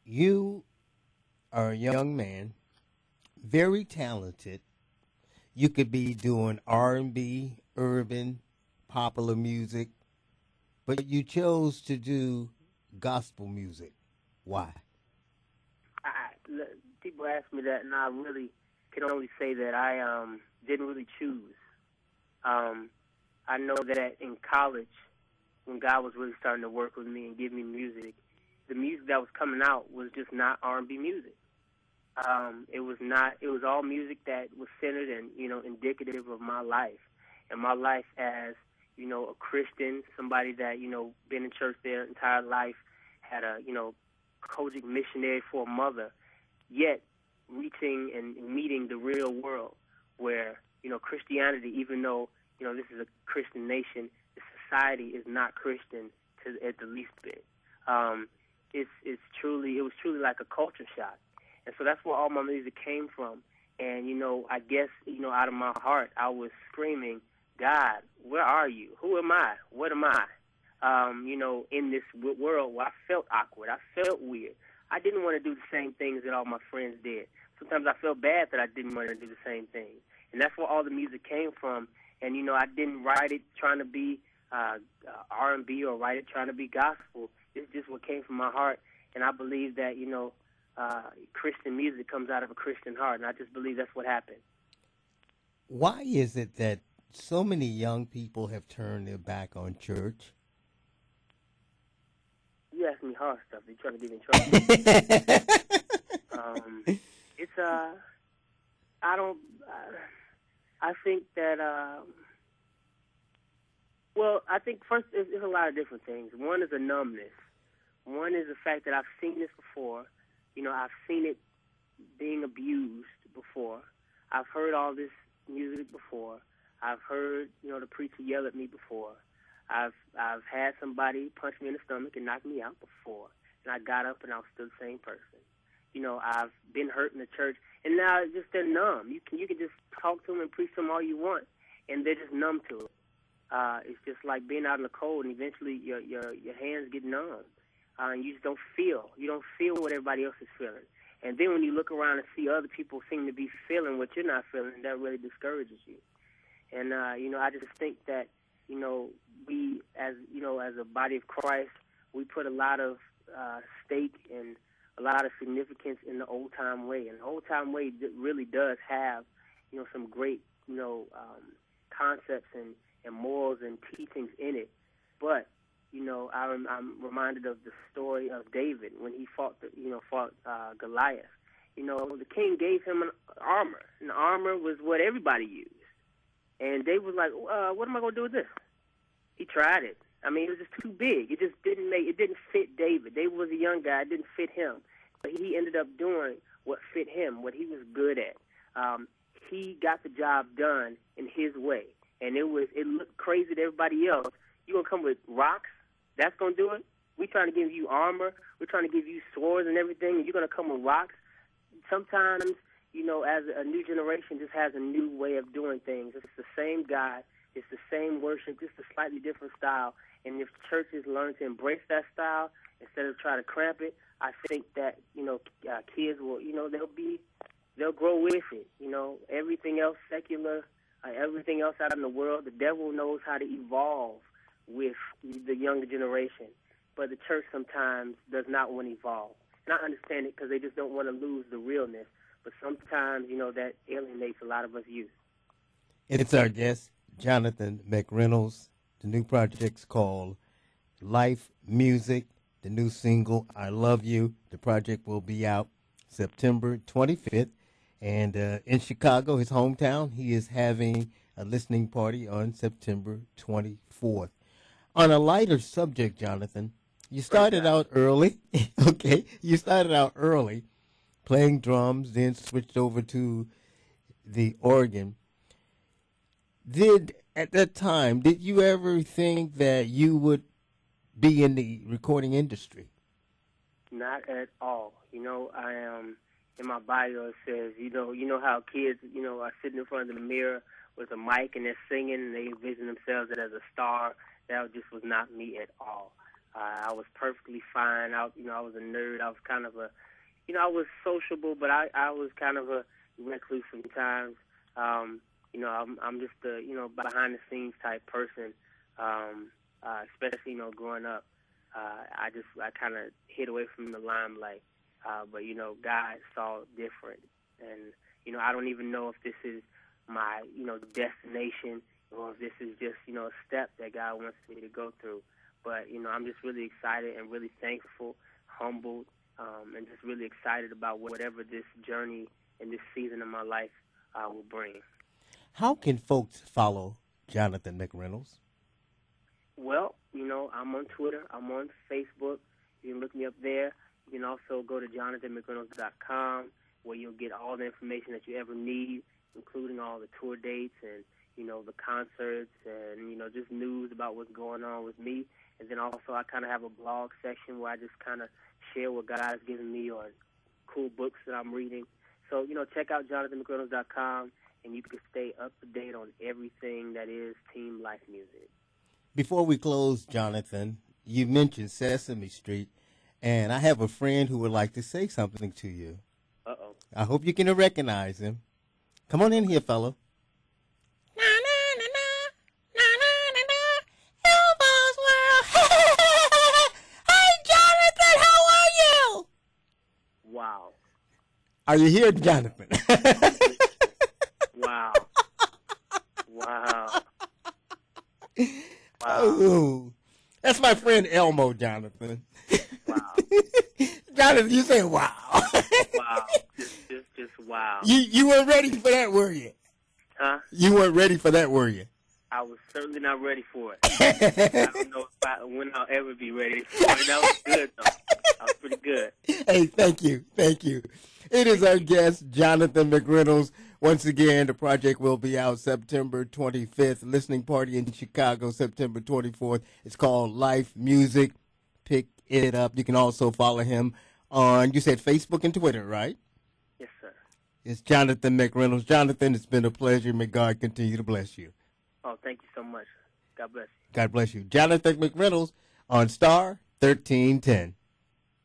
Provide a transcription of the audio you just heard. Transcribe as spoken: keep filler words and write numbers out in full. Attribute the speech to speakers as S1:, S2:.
S1: You are a young man, very talented. You could be doing R and B, urban, popular music, but you chose to do gospel music. Why?
S2: I, l- People ask me that, and I really can only say that I um didn't really choose. Um, I know that in college, when God was really starting to work with me and give me music, the music that was coming out was just not R and B music. Um, it was not. It was all music that was centered and you know indicative of my life and my life as you know a Christian, somebody that you know been in church their entire life, had a you know Kojic missionary for a mother, yet reaching and meeting the real world where you know Christianity, even though you know this is a Christian nation, the society is not Christian to at the least bit. Um, it's it's truly it was truly like a culture shock, and so that's where all my music came from. And you know, I guess you know, out of my heart, I was screaming, "God, where are you? Who am I? What am I?" Um, you know, in this w- world where I felt awkward, I felt weird. I didn't want to do the same things that all my friends did. Sometimes I felt bad that I didn't want to do the same thing, and that's where all the music came from. And you know, I didn't write it trying to be uh, uh, R and B or write it trying to be gospel. It's just what came from my heart, and I believe that you know, uh, Christian music comes out of a Christian heart, and I just believe that's what happened.
S1: Why is it that so many young people have turned their back on church?
S2: You ask me hard stuff. You're trying to get me in trouble. Um, it's uh, I don't. Uh, I think that. Uh, well, I think first it's, it's a lot of different things. One is a numbness. One is the fact that I've seen this before. You know, I've seen it being abused before. I've heard all this music before. I've heard, you know, the preacher yell at me before. I've I've had somebody punch me in the stomach and knock me out before. And I got up and I was still the same person. You know, I've been hurt in the church, and now it's just they're numb. You can you can just talk to them and preach to them all you want, and they're just numb to it. Uh, it's just like being out in the cold, and eventually your your your hands get numb, uh, and you just don't feel. You don't feel what everybody else is feeling. And then when you look around and see other people seem to be feeling what you're not feeling, that really discourages you. And uh, you know, I just think that you know we as you know as a body of Christ, we put a lot of uh, stake and a lot of significance in the old time way. And the old time way d- really does have you know some great you know um, concepts and, and morals and teachings in it. But you know, I rem- I'm reminded of the story of David when he fought the, you know fought uh, Goliath. You know, the king gave him an armor, and the armor was what everybody used. And Dave was like, uh, "What am I gonna do with this?" He tried it. I mean, it was just too big. It just didn't make. It didn't fit David. David was a young guy. It didn't fit him. But he ended up doing what fit him, what he was good at. Um, he got the job done in his way, and it was. It looked crazy to everybody else. You gonna come with rocks? That's gonna do it. We trying to give you armor. We're trying to give you swords and everything, and you're gonna come with rocks? Sometimes, you know, as a new generation just has a new way of doing things. It's the same God, it's the same worship, just a slightly different style. And if churches learn to embrace that style instead of try to cramp it, I think that you know uh, kids will, you know, they'll be, they'll grow with it. You know, everything else secular, uh, everything else out in the world, the devil knows how to evolve with the younger generation, but the church sometimes does not want to evolve. And I understand it because they just don't want to lose the realness. But sometimes, you know, that alienates a lot of us youth.
S1: It's our guest, Jonathan McReynolds. The new project's called Life Music, the new single, I Love You. The project will be out September twenty-fifth. And uh, in Chicago, his hometown, he is having a listening party on September twenty-fourth. On a lighter subject, Jonathan, you
S2: Praise
S1: started
S2: God.
S1: out early. Okay, you started out early playing drums, then switched over to the organ. Did at that time, did you ever think that you would be in the recording industry?
S2: Not at all. You know, I am in my bio. It says, you know, you know how kids, you know, are sitting in front of the mirror with a mic and they're singing and they envision themselves as a star. That just was not me at all. Uh, I was perfectly fine. I, you know, I was a nerd. I was kind of a, you know, I was sociable, but I, I was kind of a recluse sometimes. Um, you know, I'm, I'm just a, you know, behind the scenes type person. Um, uh, especially, you know, growing up, uh, I just, I kind of hid away from the limelight. Uh, but you know, God saw different, and you know, I don't even know if this is my, you know, destination, or if this is just, you know, a step that God wants me to go through. But, you know, I'm just really excited and really thankful, humbled, um, and just really excited about whatever this journey and this season of my life uh, will bring.
S1: How can folks follow Jonathan McReynolds?
S2: Well, you know, I'm on Twitter. I'm on Facebook. You can look me up there. You can also go to jonathan mcreynolds dot com, where you'll get all the information that you ever need, including all the tour dates and, you know, the concerts and, you know, just news about what's going on with me. And then also I kind of have a blog section where I just kind of share what God has given me or cool books that I'm reading. So, you know, check out jonathan mcreynolds dot com, and you can stay up to date on everything that is Team Life Music.
S1: Before we close, Jonathan, you mentioned Sesame Street, and I have a friend who would like to say something to you.
S2: Uh-oh.
S1: I hope you can recognize him. Come on in here, fella.
S3: Na na na na na na na Elmo's World. Hey, Jonathan, how are you?
S2: Wow.
S1: Are you here, Jonathan?
S2: Wow. Wow. Wow.
S1: Oh, that's my friend Elmo, Jonathan.
S2: Wow.
S1: Jonathan, you say wow.
S2: Wow. Just, just, just wow.
S1: You you weren't ready for that, were you?
S2: Huh?
S1: You weren't ready for that, were you?
S2: I was certainly not ready for it. I don't know if I, when I'll ever be ready for it. That was good, though. That was pretty good.
S1: Hey, thank you. Thank you. It is our guest, Jonathan McReynolds. Once again, the project will be out September twenty-fifth. Listening party in Chicago, September twenty-fourth. It's called Life Music. Pick it up. You can also follow him on, you said Facebook and Twitter, right?
S2: Yes, sir.
S1: It's Jonathan McReynolds. Jonathan, it's been a pleasure. May God continue to bless you.
S2: Oh, thank you so much. God bless you.
S1: God bless you. Jonathan McReynolds on Star thirteen ten.